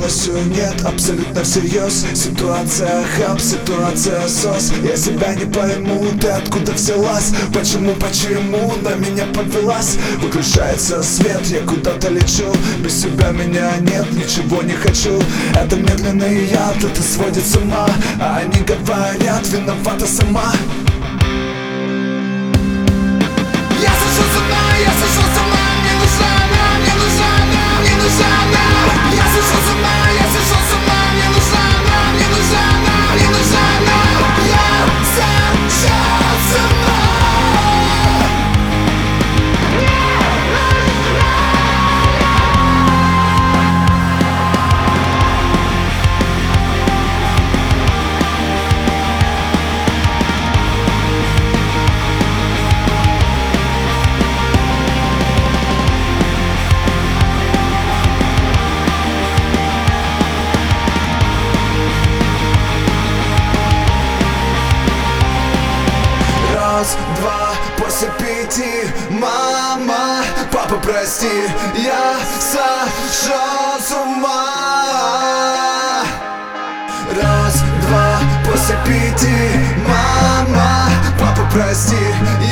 полностью нет, абсолютно всерьез. Ситуация хаб, ситуация сос. Я себя не пойму, ты откуда взялась? Почему на меня повелась? Выключается свет, я куда-то лечу. Без себя меня нет, ничего не хочу. Это медленный яд, это сводит с ума. А они говорят, виновата сама. Я сошел с ума, я сошел с ума. Мне нужна она, мне нужна она, мне нужна она. Я сошел с ума, я сошел с ума. Мне нужна она, мне нужна она, мне нужна она. Я сошел с ума. Раз, два, после 5. Мама, папа, прости, я сошел с ума. Раз, два, после 5. Мама, папа, прости,